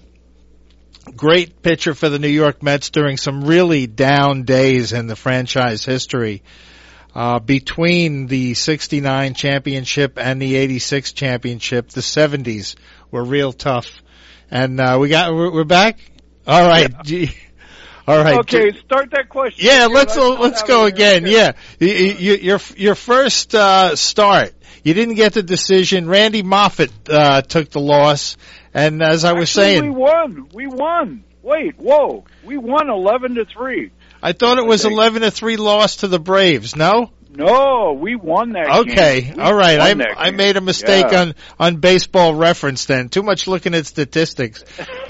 Great pitcher for the New York Mets during some really down days in the franchise history. Uh, between the sixty-nine championship and the eighty-six championship, the seventies were real tough. And, uh, we got, we're, we're back? All right. Yeah. All right. Okay, start that question. Yeah, let's, Let's let's have go it again. here. Yeah. You, you, your, your first, uh, start, you didn't get the decision. Randy Moffett, uh, took the loss. And as I was Actually, saying, we won. We won. Wait, whoa. We won eleven to three. I thought it was Okay. eleven to three loss to the Braves. No? No, we won that Okay, game. We all right. I won that I game. made a mistake Yeah. on on Baseball Reference then. Too much looking at statistics.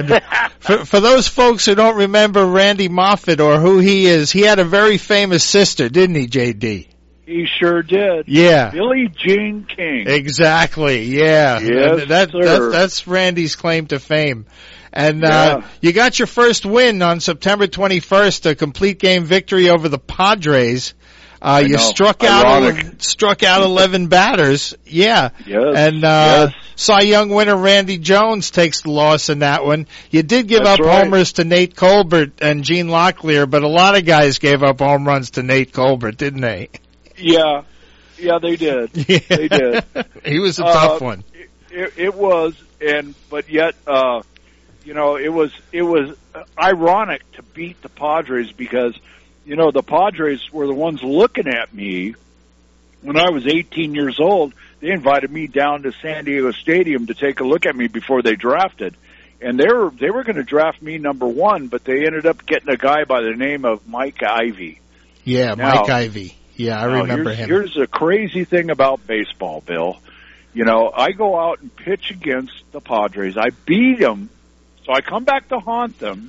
for for those folks who don't remember Randy Moffett or who he is, he had a very famous sister, didn't he, J D? He sure did. Yeah. Billie Jean King. Exactly. Yeah. Yes, And that, sir. that that's Randy's claim to fame. And uh Yeah. you got your first win on September twenty-first, a complete game victory over the Padres. Uh, you know. struck Ironic. out struck out eleven batters. Yeah. Yes. And uh yes. Cy Young winner Randy Jones takes the loss in that one. You did give That's up right. homers to Nate Colbert and Gene Locklear, but a lot of guys gave up home runs to Nate Colbert, didn't they? Yeah. Yeah, they did. Yeah. They did. He was a Uh, tough one. It, it was, and but yet, uh, you know, it was it was ironic to beat the Padres because, you know, the Padres were the ones looking at me when I was eighteen years old. They invited me down to San Diego Stadium to take a look at me before they drafted, and they were they were going to draft me number one, but they ended up getting a guy by the name of Mike Ivy. Yeah, Now- Mike Ivy. Yeah, I Now, remember here's, him. Here's a crazy thing about baseball, Bill. You know, I go out and pitch against the Padres. I beat them, so I come back to haunt them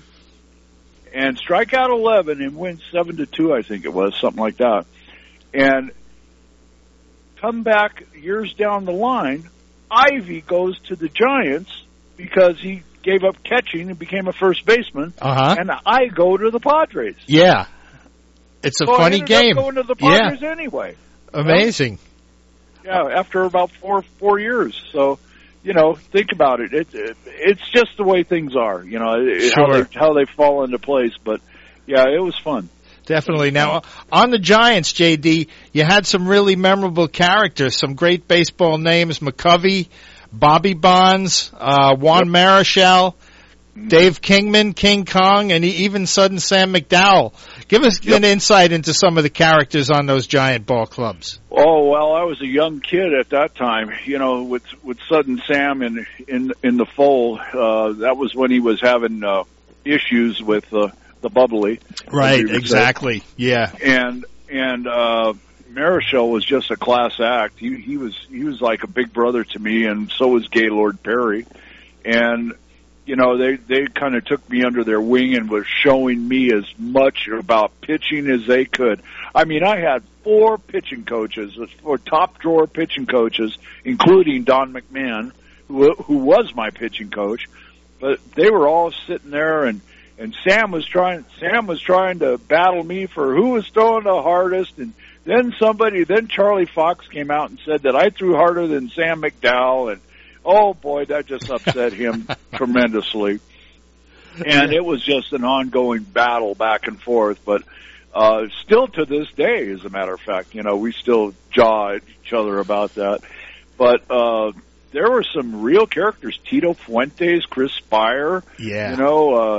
and strike out eleven and win seven to two. I think it was something like that. And come back years down the line, Ivy goes to the Giants because he gave up catching and became a first baseman, Uh-huh. and I go to the Padres. Yeah. It's a So I funny ended game. Up going to the Yeah. Padres anyway. Amazing. Yeah, after about four four years. So, you know, think about it. It, it it's just the way things are. You know, it, how Sure. they how they fall into place. But yeah, it was fun. Definitely. Now, on the Giants, J D, you had some really memorable characters, some great baseball names, McCovey, Bobby Bonds, uh, Juan Marichal, Dave Kingman, King Kong, and even sudden Sam McDowell. Give us Yep. an insight into some of the characters on those Giant ball clubs. Oh well, I was a young kid at that time. You know, with with Sudden Sam in in in the fold. Uh, that was when he was having uh, issues with uh, the bubbly. Right, as we would say. exactly. Yeah. And and uh, Marichal was just a class act. He he was he was like a big brother to me, and so was Gaylord Perry. And you know, they they kind of took me under their wing and was showing me as much about pitching as they could. I mean, I had four pitching coaches, four top drawer pitching coaches, including Don McMahon, who who was my pitching coach. But they were all sitting there, and and Sam was trying Sam was trying to battle me for who was throwing the hardest. And then somebody, then Charlie Fox came out and said that I threw harder than Sam McDowell, and oh boy, that just upset him tremendously. And it was just an ongoing battle back and forth. But uh, still to this day, as a matter of fact, you know, we still jaw at each other about that. But uh, there were some real characters: Tito Fuentes, Chris Spire. Yeah. You know, uh,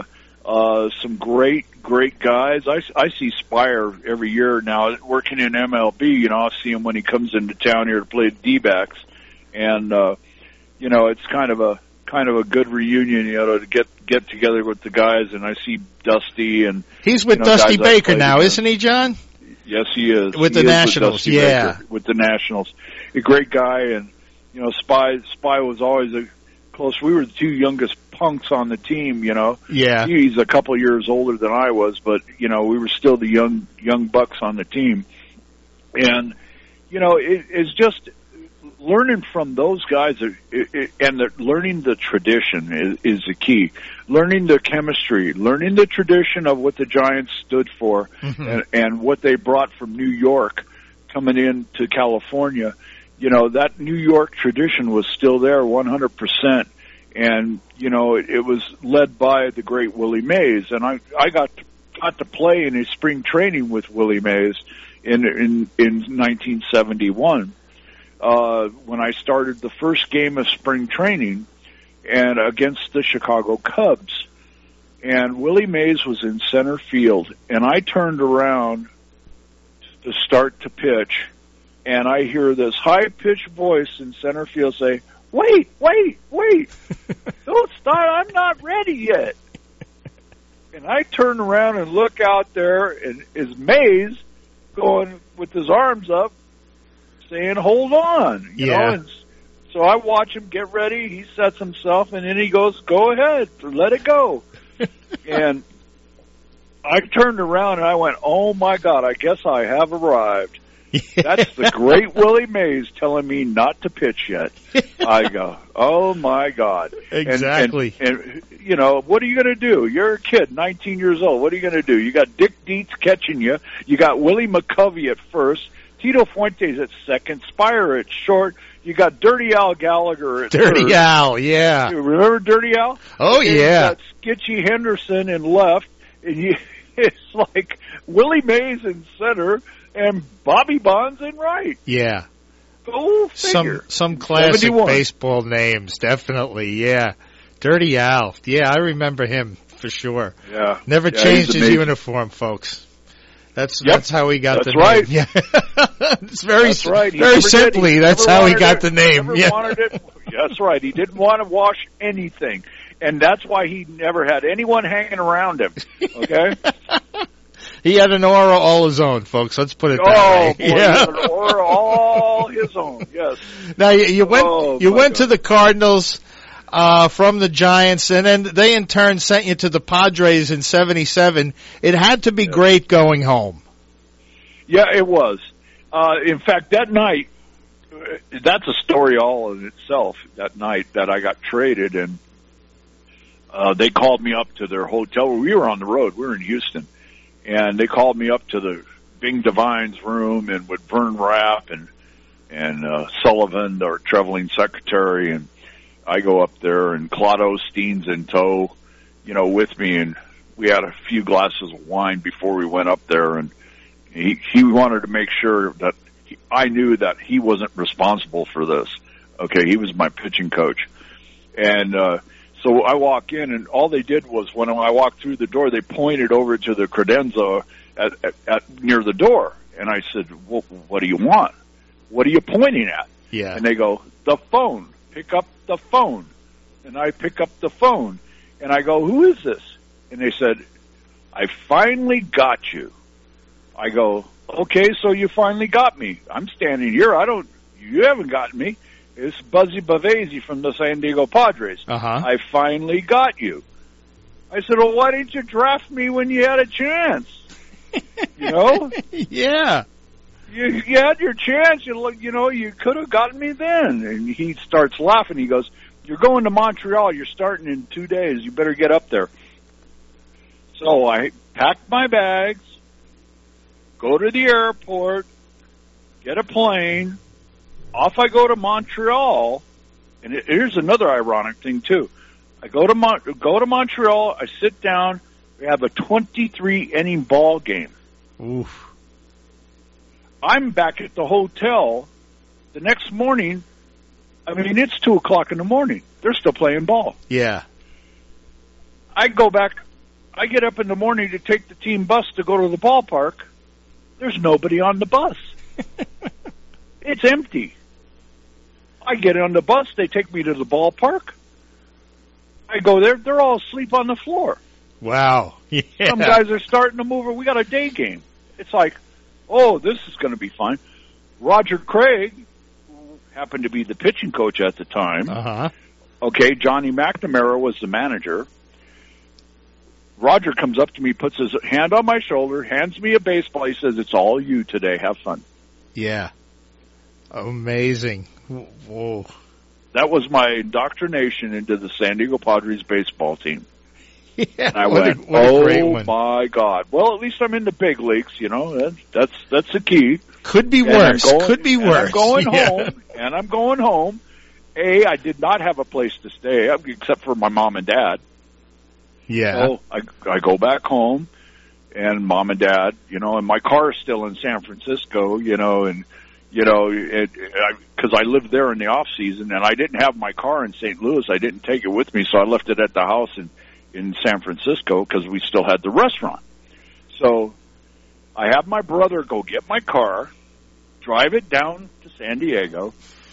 Uh, some great, great guys. I, I see Spire every year now working in M L B. You know, I see him when he comes into town here to play D-backs. And, uh, you know, it's kind of a, kind of a good reunion, you know, to get, get together with the guys. And I see Dusty and. He's with you know, Dusty Baker now, against. isn't he, John? Yes, he is. With he the is Nationals, with Dusty yeah. Baker, with the Nationals. A great guy. And, you know, Spy, Spy was always a close. We were the two youngest punks on the team, you know. Yeah. He's a couple of years older than I was, but, you know, we were still the young, young bucks on the team. And, you know, it, it's just learning from those guys it, it, and the, learning the tradition is, is the key. Learning the chemistry, learning the tradition of what the Giants stood for mm-hmm. and, and what they brought from New York coming into California. You know, that New York tradition was still there one hundred percent. And, you know, it, it was led by the great Willie Mays. And I, I got to, got to play in his spring training with Willie Mays in, in, in nineteen seventy-one. Uh, when I started the first game of spring training and against the Chicago Cubs. And Willie Mays was in center field. And I turned around to start to pitch. And I hear this high-pitched voice in center field say, Wait, wait, wait. Don't start. I'm not ready yet. And I turn around and look out there, and is Mays going with his arms up, saying, hold on. You yeah. know? And so I watch him get ready. He sets himself, and then he goes, go ahead, let it go. And I turned around, and I went, oh, my God, I guess I have arrived. That's the great Willie Mays telling me not to pitch yet. I go, oh, my God. Exactly. And, and, and you know, what are you going to do? You're a kid, nineteen years old. What are you going to do? You got Dick Dietz catching you. You got Willie McCovey at first. Tito Fuentes at second. Spire at short. You got Dirty Al Gallagher at Dirty third. Al, yeah. You remember Dirty Al? Oh, and yeah. You got Skitchy Henderson in left. And you, it's like Willie Mays in center. And Bobby Bonds in right. Yeah. Go figure. Some some classic seventy-one baseball names, definitely. Yeah. Dirty Al. Yeah, I remember him for sure. Yeah. Never yeah, changed his amazing. uniform, folks. That's yep. that's how he got that's the right. name. Yeah. It's very that's right. very simply. He that's how he got it. the name. He yeah. wanted it. That's right. He didn't want to wash anything, and that's why he never had anyone hanging around him. Okay. He had an aura all his own, folks. Let's put it that oh, way. Boy, Yeah. he had an aura all his own. Yes. Now you, you went oh, you went God. to the Cardinals uh, from the Giants, and then they in turn sent you to the Padres in seventy-seven. It had to be yes. great going home. Yeah, it was. Uh, in fact, that night, that's a story all in itself. That night that I got traded, and uh, they called me up to their hotel. We were on the road. We were in Houston. And they called me up to the Bing Devine's room, and with Vern Rapp and and uh, Sullivan, our traveling secretary, and I go up there, and Claude Osteen's in tow, you know, with me, and we had a few glasses of wine before we went up there, and he he wanted to make sure that he, I knew that he wasn't responsible for this. Okay, he was my pitching coach, and uh, so I walk in, and all they did was when I walked through the door, they pointed over to the credenza at, at, at near the door, and I said, well, "What do you want? What are you pointing at?" Yeah, and they go, "The phone. Pick up the phone." And I pick up the phone, and I go, "Who is this?" And they said, "I finally got you." I go, "Okay, so you finally got me. I'm standing here. I don't. You haven't gotten me. It's Buzzy Bavasi from the San Diego Padres. Uh-huh. I finally got you." I said, "Well, why didn't you draft me when you had a chance?" You know? Yeah. You, you had your chance. You, you know, you could have gotten me then. And he starts laughing. He goes, "You're going to Montreal. You're starting in two days. You better get up there." So I packed my bags, go to the airport, get a plane. Off I go to Montreal, and it, here's another ironic thing too. I go to Mon- go to Montreal. I sit down. We have a twenty-three inning ball game. Oof. I'm back at the hotel the next morning. I mean, it's two o'clock in the morning. They're still playing ball. Yeah. I go back. I get up in the morning to take the team bus to go to the ballpark. There's nobody on the bus. It's empty. I get on the bus. They take me to the ballpark. I go there. They're all asleep on the floor. Wow. Yeah. Some guys are starting to move. We got a day game. It's like, oh, this is going to be fun. Roger Craig, who happened to be the pitching coach at the time. Uh-huh. Okay, Johnny McNamara was the manager. Roger comes up to me, puts his hand on my shoulder, hands me a baseball. He says, it's all you today. Have fun. Yeah. Amazing. Whoa. That was my indoctrination into the San Diego Padres baseball team. Yeah, and I what went, a, what a oh, great one. my God. Well, at least I'm in the big leagues, you know. That's that's, that's the key. Could be And worse. I'm going, Could be and worse. I'm going Yeah. home, and I'm going home. A, I did not have a place to stay, except for my mom and dad. Yeah. So I, I go back home, and mom and dad, you know, and my car is still in San Francisco, you know, and, you know, it, because I, I lived there in the off season, and I didn't have my car in Saint Louis. I didn't take it with me, so I left it at the house in, in San Francisco because we still had the restaurant. So I have my brother go get my car, drive it down to San Diego,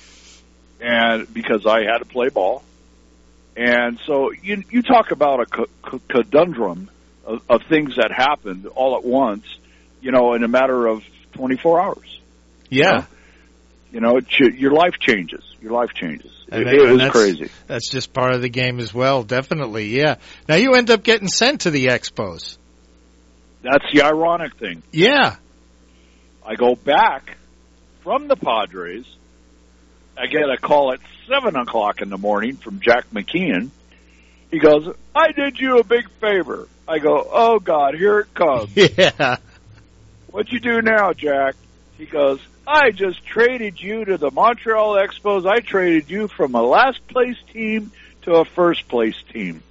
and because I had to play ball. And so you you talk about a co- co- conundrum of, of things that happened all at once, you know, in a matter of twenty-four hours. Yeah. You know, it ch- your life changes. Your life changes. And It, that- it and was that's- crazy. That's just part of the game as well, definitely, yeah. Now, you end up getting sent to the Expos. That's the ironic thing. Yeah. I go back from the Padres. I get a call at seven o'clock in the morning from Jack McKeon. He goes, I did you a big favor. I go, oh, God, here it comes. Yeah. What'd you do now, Jack? He goes, I just traded you to the Montreal Expos. I traded you from a last-place team to a first-place team.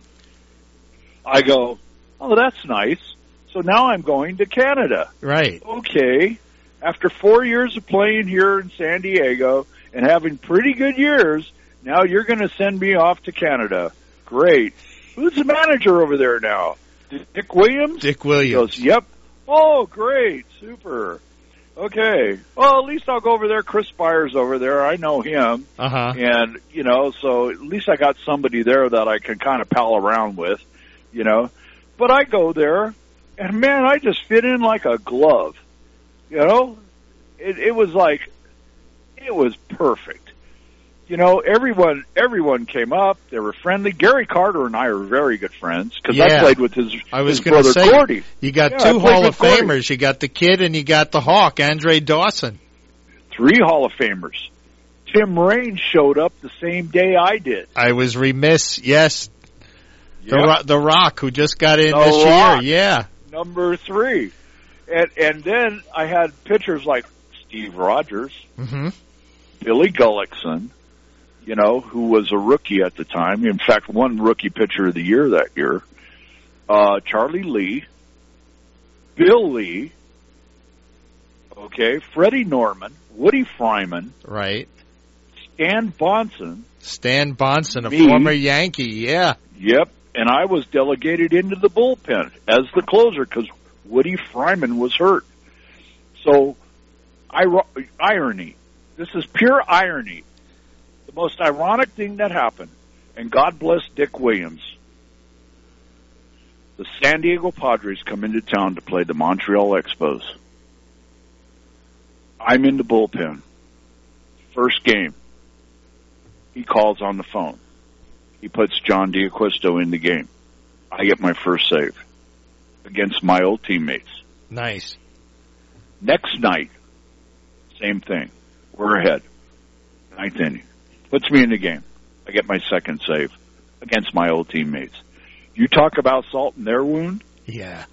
I go, oh, that's nice. So now I'm going to Canada. Right. Okay. After four years of playing here in San Diego and having pretty good years, now you're going to send me off to Canada. Great. Who's the manager over there now? Dick Williams? Dick Williams. He goes, yep. Oh, great. Super. Okay. Well, at least I'll go over there. Chris Byers over there. I know him. Uh-huh. And, you know, so at least I got somebody there that I can kind of pal around with, you know. But I go there, and, man, I just fit in like a glove. You know, it, it was like, it was perfect. You know, everyone everyone came up. They were friendly. Gary Carter and I are very good friends because Yeah. I played with his, I was his going to brother say, Cordy. you got Yeah, I two played Hall with of Cordy. Famers. You got the kid and you got the Hawk, Andre Dawson. Three Hall of Famers. Tim Raines showed up the same day I did. I was remiss, yes. The, Yep. Ro- the Rock, who just got in The this Rock. year, yeah. Number three. And and then I had pitchers like Steve Rogers, Mm-hmm. Billy Gullickson, you know, who was a rookie at the time. In fact, won Rookie Pitcher of the Year that year. Uh, Charlie Lee, Bill Lee, okay, Freddie Norman, Woody Fryman, Right. Stan Bonson. Stan Bonson, a Me. former Yankee, yeah. Yep, and I was delegated into the bullpen as the closer because Woody Fryman was hurt. So, ir- irony. This is pure irony. The most ironic thing that happened, and God bless Dick Williams. The San Diego Padres come into town to play the Montreal Expos. I'm in the bullpen. First game. He calls on the phone. He puts John D'Acquisto in the game. I get my first save against my old teammates. Nice. Next night, same thing. We're ahead. Ninth inning. Puts me in the game. I get my second save against my old teammates. You talk about salt in their wound. Yeah.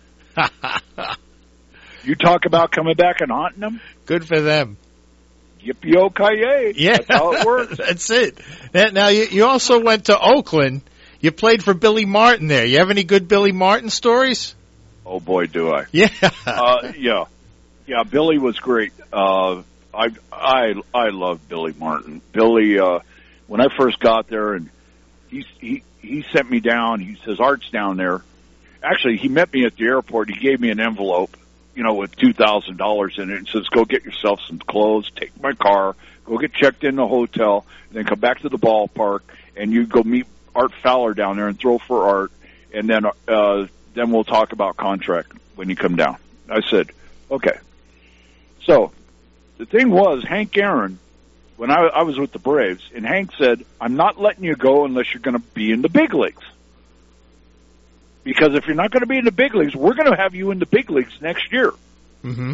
You talk about coming back and haunting them. Good for them. Yippee-o-ki-yay. Yeah. That's how it works. That's it. Now, now you, you also went to Oakland. You played for Billy Martin there. You have any good Billy Martin stories? Oh, boy, do I. Yeah. uh, yeah. Yeah, Billy was great. Uh, I, I, I love Billy Martin. Billy, uh, when I first got there and he, he, he sent me down, he says, Art's down there. actually, he met me at the airport. He gave me an envelope, you know, with two thousand dollars in it, and says, go get yourself some clothes, take my car, go get checked in the hotel, and then come back to the ballpark, and you go meet Art Fowler down there and throw for Art, and then uh, then we'll talk about contract when you come down. I said, okay. So the thing was, Hank Aaron, when I, I was with the Braves, and Hank said, I'm not letting you go unless you're going to be in the big leagues. Because if you're not going to be in the big leagues, we're going to have you in the big leagues next year. Mm-hmm.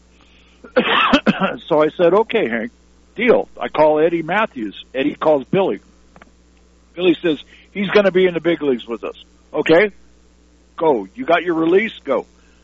So I said, okay, Hank, deal. I call Eddie Matthews. Eddie calls Billy. Billy says, he's going to be in the big leagues with us. Okay, go. You got your release? Go.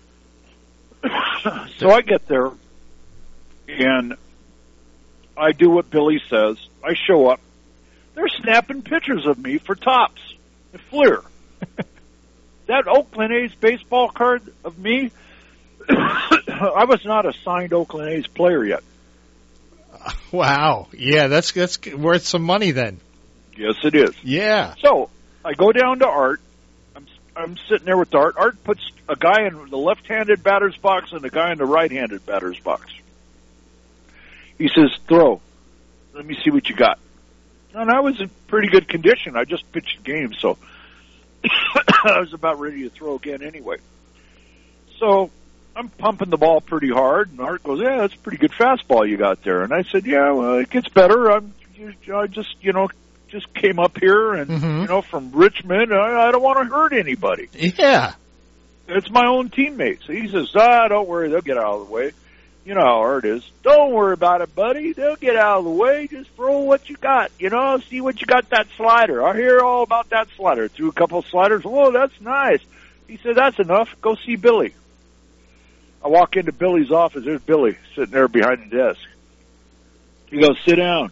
So I get there, and I do what Billy says. I show up. They're snapping pictures of me for Tops at Fleer. That Oakland A's baseball card of me, I was not a signed Oakland A's player yet. Wow. Yeah, that's that's worth some money then. Yes, it is. Yeah. So I go down to Art. I'm I'm sitting there with Art. Art puts a guy in the left-handed batter's box and a guy in the right-handed batter's box. He says, throw. Let me see what you got. And I was in pretty good condition. I just pitched games, so I was about ready to throw again anyway. So I'm pumping the ball pretty hard, and Art goes, yeah, that's a pretty good fastball you got there. And I said, yeah, well, it gets better. I'm, I just, you know, just came up here, and, mm-hmm. you know, from Richmond, I, I don't want to hurt anybody. Yeah. It's my own teammates. He says, ah, don't worry, they'll get out of the way. You know how Art is. Don't worry about it, buddy. They'll get out of the way. Just throw what you got. You know, see what you got, that slider. I hear all about that slider. Threw a couple of sliders. Whoa, that's nice. He said, that's enough. Go see Billy. I walk into Billy's office. There's Billy sitting there behind the desk. He goes, sit down.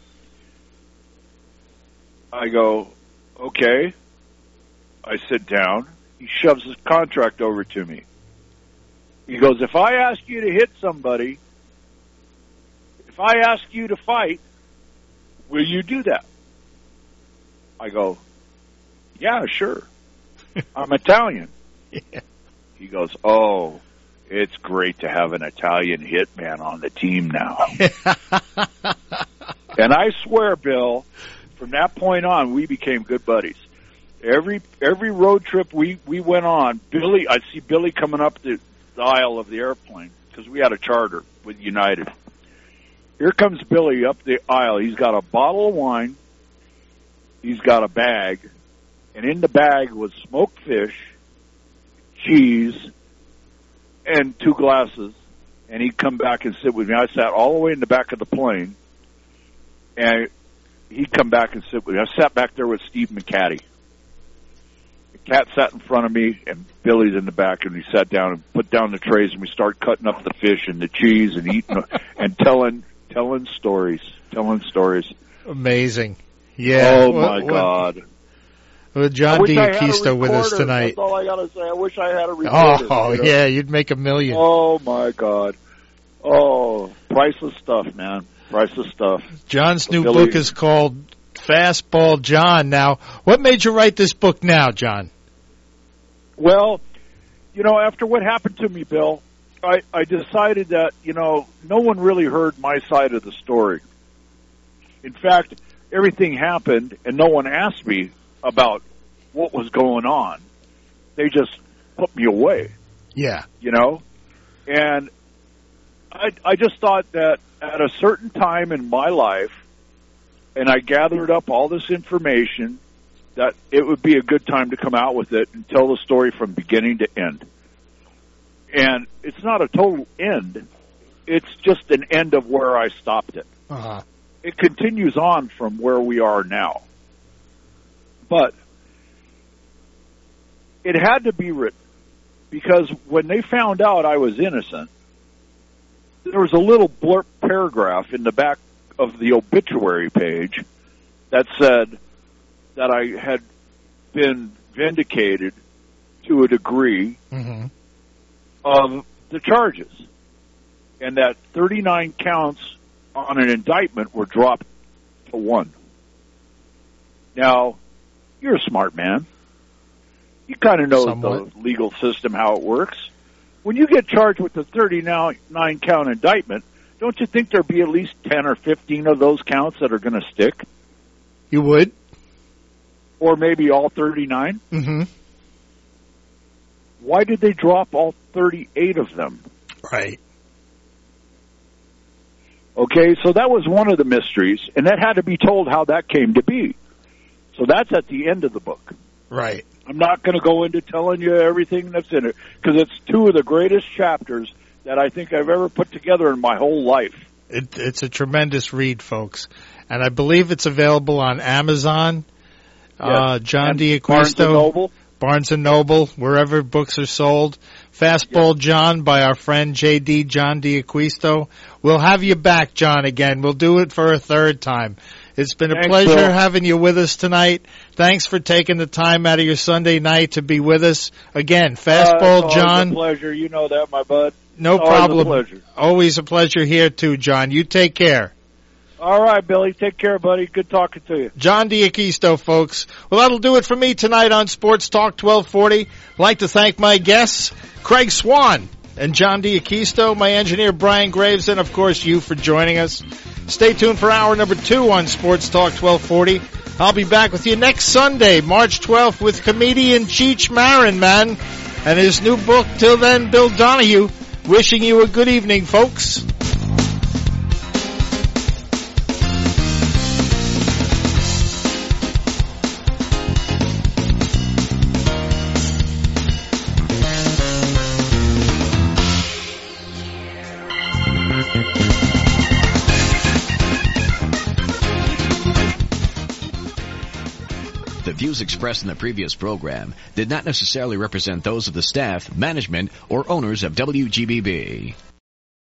I go, okay. I sit down. He shoves his contract over to me. He goes, if I ask you to hit somebody, if I ask you to fight, will you do that? I go, yeah, sure. I'm Italian. Yeah. He goes, oh, it's great to have an Italian hitman on the team now. And I swear, Bill, from that point on, we became good buddies. Every every road trip we, we went on, Billy, I'd see Billy coming up the, the aisle of the airplane because we had a charter with United. Here comes Billy up the aisle. He's got a bottle of wine. He's got a bag. And in the bag was smoked fish, cheese, and two glasses. And he'd come back and sit with me. I sat all the way in the back of the plane. And he'd come back and sit with me. I sat back there with Steve McCatty. Cat sat in front of me, and Billy's in the back, and we sat down and put down the trays, and we started cutting up the fish and the cheese and eating and telling telling stories, telling stories. Amazing. Yeah. Oh, well, my well, God. Well, John DiAquisto with us tonight. That's all I got to say. I wish I had a recorder. Oh, you know? Yeah, you'd make a million. Oh, my God. Oh, priceless stuff, man. Priceless stuff. John's new Billy. book is called Fastball John. Now, what made you write this book now, John? Well, you know, after what happened to me, Bill, I, I decided that, you know, no one really heard my side of the story. In fact, everything happened, and no one asked me about what was going on. They just put me away. Yeah. You know? And I, I just thought that at a certain time in my life, and I gathered up all this information, that it would be a good time to come out with it and tell the story from beginning to end. And it's not a total end. It's just an end of where I stopped it. Uh-huh. It continues on from where we are now. But it had to be written because when they found out I was innocent, there was a little blurb paragraph in the back of the obituary page that said that I had been vindicated to a degree mm-hmm. of the charges, and that thirty-nine counts on an indictment were dropped to one. Now, you're a smart man. You kind of know Somewhat. the legal system, how it works. When you get charged with a thirty-nine count indictment, don't you think there'd be at least ten or fifteen of those counts that are going to stick? You would? Or maybe all thirty-nine? Mm-hmm. Why did they drop all thirty-eight of them? Right. Okay, so that was one of the mysteries, and that had to be told how that came to be. So that's at the end of the book. Right. I'm not going to go into telling you everything that's in it, because it's two of the greatest chapters that I think I've ever put together in my whole life. It, it's a tremendous read, folks. And I believe it's available on Amazon. Yes. Uh, John And D'Acquisto. Barnes and Noble. Barnes and Noble, wherever books are sold. Fastball John by our friend J D John D'Acquisto. We'll have you back, John, again. We'll do it for a third time. It's been a Thanks, pleasure Bill. having you with us tonight. Thanks for taking the time out of your Sunday night to be with us. Again, Fastball uh, it's John. A pleasure. You know that, my bud. No Always problem. A pleasure. Always a pleasure here too, John. You take care. All right, Billy. Take care, buddy. Good talking to you. John D'Acquisto, folks. Well, that'll do it for me tonight on Sports Talk twelve forty. I'd like to thank my guests, Craig Swan and John D'Acquisto, my engineer, Brian Graves, and, of course, you for joining us. Stay tuned for hour number two on Sports Talk twelve forty. I'll be back with you next Sunday, March twelfth, with comedian Cheech Marin, man, and his new book. Till then, Bill Donahue, wishing you a good evening, folks. The views expressed in the previous program did not necessarily represent those of the staff, management, or owners of W G B B.